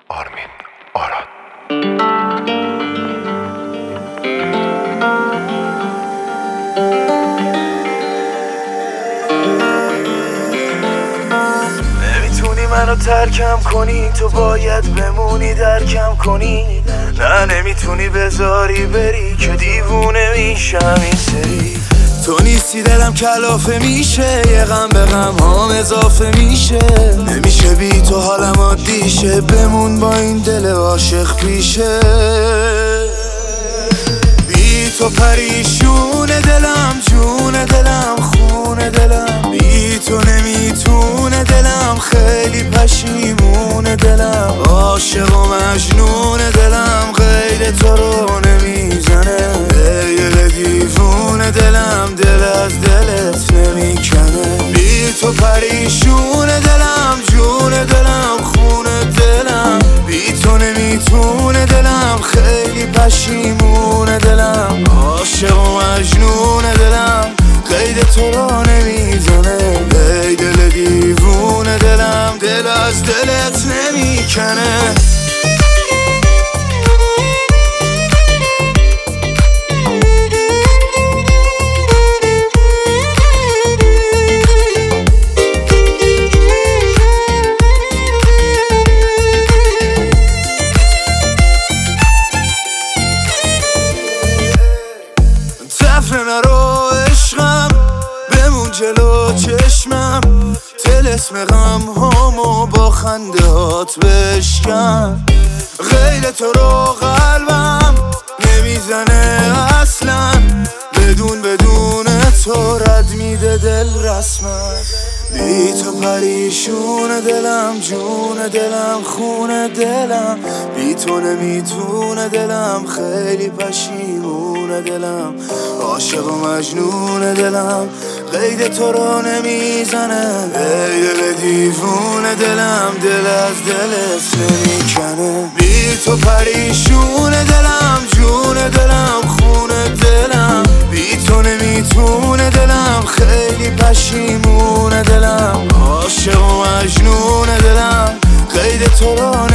آرمین آراد. نمیتونی منو ترکم کنی، تو باید بمونی درکم کنی. نه نمیتونی بذاری بری که دیوونه میشم این سری. تو نیستی دلم کلافه میشه، یه غم به غم هم اضافه میشه. نمیشه بی تو حالم عادیشه، بمون با این دل عاشق پیشه. بی تو پریشون دلم، جون دلم، خون دلم. بی تو نمیتونه دلم، خیلی پشیمون دلم. عاشق و مجنون دلم، غیر تو رو نمیزنه. ای دل دیوونه دلم، دل از دلت نمیکنه. بی تو پریشون دلم، جون دلم، خون دلم. بی تو نمیتونه دلم، خیلی پشیمون دلم. عاشق و مجنون دلم، قید تو رو نمیزنه. ای دل دیوونه دلم، دل از دلت نمیکنه. تفره نرو عشقم، بمون جلو چشمم. طلسم غم همو با خنده هات بشکن. غیر تو رو قلبم نمیزنه اصلا. بدون تو رد میده دل رسما. بی تو پریشون دلم، جون دلم، خون دلم. بی تو نمیتونه دلم، خیلی پشیمون دلم. عاشق و مجنون دلم، قید تو رو نمیزنه. ای دل دیوونه دلم، دل از دلت نمیکنه. بی تو پریشون دلم، جون دلم، خون دلم. بی تو نمیتونه دلم، خیلی پشیمون دلم. عاشق و مجنون دلم، قید تو رو